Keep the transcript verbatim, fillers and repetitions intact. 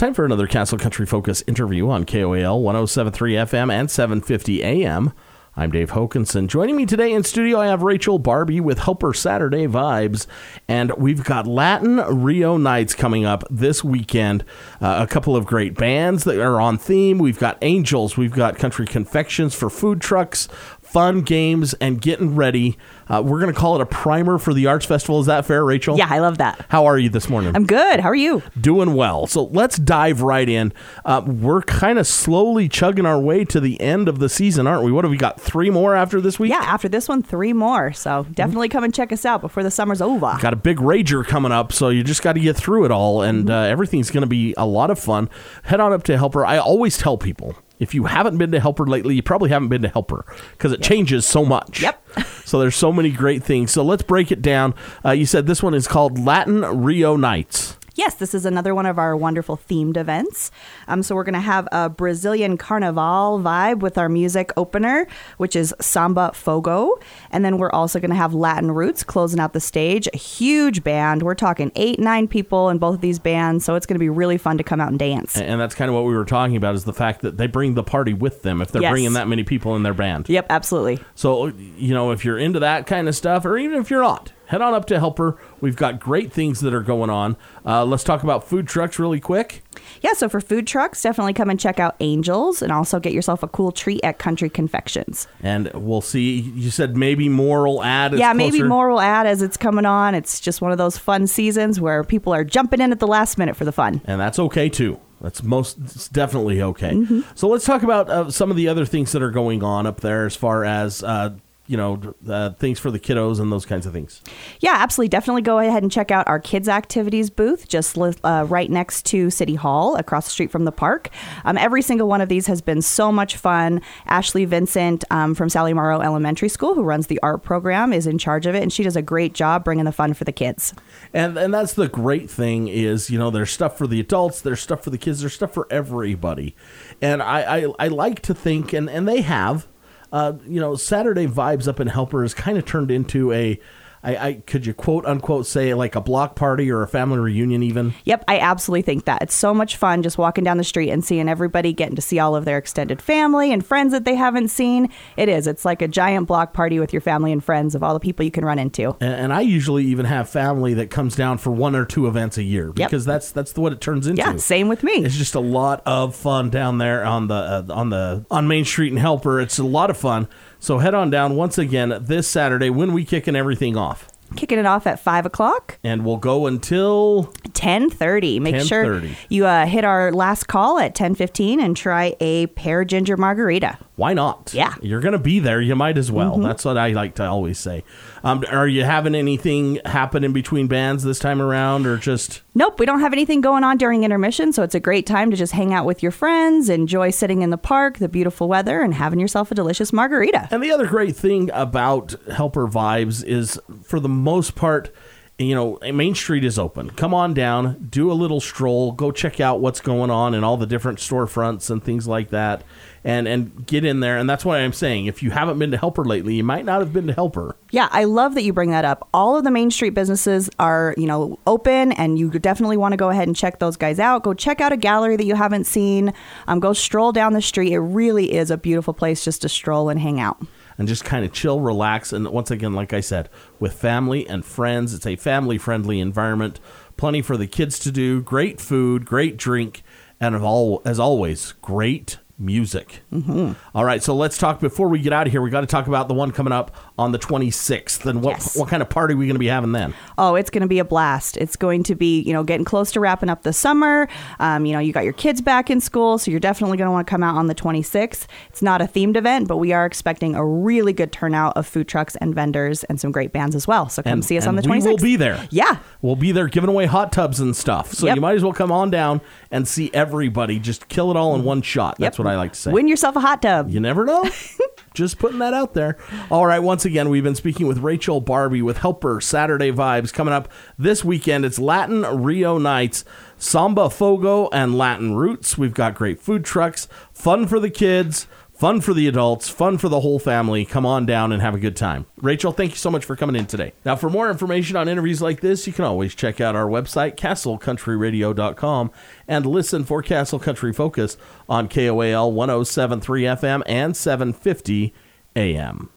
time for another Castle Country Focus interview on K O A L one oh seven point three F M and seven fifty A M. I'm Dave Hokinson. Joining me today in studio, I have Rachel Barbie with Helper Saturday Vibes, and we've got Latin Rio Nights coming up this weekend. Uh, a couple of great bands that are on theme. We've got Angels, we've got Country Confections for food trucks, fun games, and getting ready. Uh, we're going to call it a primer for the Arts Festival. Is that fair, Rachel? Yeah, I love that. How are you this morning? I'm good. How are you? Doing well. So let's dive right in. Uh, we're kind of slowly chugging our way to the end of the season, aren't we? What have we got? Three more after this week? Yeah, after this one, three more. So definitely come and check us out before the summer's over. Got a big rager coming up, so you just got to get through it all, and uh, everything's going to be a lot of fun. Head on up to Helper. I always tell people, if you haven't been to Helper lately, you probably haven't been to Helper because it yep. changes so much. Yep. So there's so many great things. So let's break it down. Uh, you said this one is called Latin Rio Nights. Yes, this is another one of our wonderful themed events. Um, so we're going to have a Brazilian carnival vibe with our music opener, which is Samba Fogo. And then we're also going to have Latin Roots closing out the stage. A huge band. We're talking eight, nine people in both of these bands. So it's going to be really fun to come out and dance. And that's kind of what we were talking about, is the fact that they bring the party with them if they're yes. bringing that many people in their band. Yep, absolutely. So, you know, if you're into that kind of stuff, or even if you're not, head on up to Helper. We've got great things that are going on. Uh, let's talk about food trucks really quick. Yeah, so for food trucks, definitely come and check out Angels, and also get yourself a cool treat at Country Confections. And we'll see. You said maybe more will add. Yeah, maybe more will add as it's coming on. It's just one of those fun seasons where people are jumping in at the last minute for the fun. And that's okay, too. That's most it's definitely okay. Mm-hmm. So let's talk about uh, some of the other things that are going on up there as far as uh, you know, uh, things for the kiddos and those kinds of things. Yeah, absolutely. Definitely go ahead and check out our kids activities booth just uh, right next to City Hall, across the street from the park. Um, every single one of these has been so much fun. Ashley Vincent um, from Sally Morrow Elementary School, who runs the art program, is in charge of it, and she does a great job bringing the fun for the kids. And and that's the great thing is, you know, there's stuff for the adults, there's stuff for the kids, there's stuff for everybody. And I, I, I like to think, and, and they have, Uh, you know, Saturday Vibes up in Helper has kind of turned into a, I, I could you quote unquote say like a block party or a family reunion even? Yep, I absolutely think that. It's so much fun just walking down the street and seeing everybody getting to see all of their extended family and friends that they haven't seen. It is. It's like a giant block party with your family and friends of all the people you can run into. And, and I usually even have family that comes down for one or two events a year because yep. that's that's what it turns into. Yeah, same with me. It's just a lot of fun down there on the uh, on the on Main Street in Helper. It's a lot of fun. So head on down once again this Saturday. When we kicking everything off? Kicking it off at five o'clock. And we'll go until ten thirty. Make ten thirty. Sure you uh, hit our last call at ten fifteen and try a pear ginger margarita. Why not? Yeah. You're going to be there. You might as well. Mm-hmm. That's what I like to always say. Um, are you having anything happen in between bands this time around, or just... Nope, we don't have anything going on during intermission, so it's a great time to just hang out with your friends, enjoy sitting in the park, the beautiful weather, and having yourself a delicious margarita. And the other great thing about Helper Vibes is, for the most part, you know, Main Street is open. Come on down, do a little stroll, go check out what's going on in all the different storefronts and things like that, and and get in there. And that's why I'm saying, if you haven't been to Helper lately, you might not have been to Helper. Yeah, I love that you bring that up. All of the Main Street businesses are, you know, open, and you definitely want to go ahead and check those guys out. Go check out a gallery that you haven't seen. Um, go stroll down the street. It really is a beautiful place just to stroll and hang out. And just kind of chill, relax. And once again, like I said, with family and friends, it's a family-friendly environment. Plenty for the kids to do. Great food, great drink, and as always, great music. Mm-hmm. All right, so let's talk, before we get out of here, we got to talk about the one coming up on the twenty-sixth. And what yes. what kind of party are we going to be having then? Oh, it's going to be a blast. It's going to be, you know, getting close to wrapping up the summer. Um, you know, you got your kids back in school, so you're definitely going to want to come out on the twenty-sixth. It's not a themed event, but we are expecting a really good turnout of food trucks and vendors and some great bands as well. So come and, see us and on the twenty-sixth. We will be there. Yeah. We'll be there giving away hot tubs and stuff. So yep. you might as well come on down and see everybody. Just kill it all in one shot. That's yep. what I like to say. Win yourself a hot tub. You never know. Just putting that out there. All right. Once again, we've been speaking with Rachel Barbie with Helper Saturday Vibes. Coming up this weekend, it's Latin Rio Nights, Samba Fogo, and Latin Roots. We've got great food trucks, fun for the kids, Fun for the adults, fun for the whole family. Come on down and have a good time. Rachel, thank you so much for coming in today. Now, for more information on interviews like this, you can always check out our website, castle country radio dot com, and listen for Castle Country Focus on K O A L one oh seven point three F M and seven fifty A M.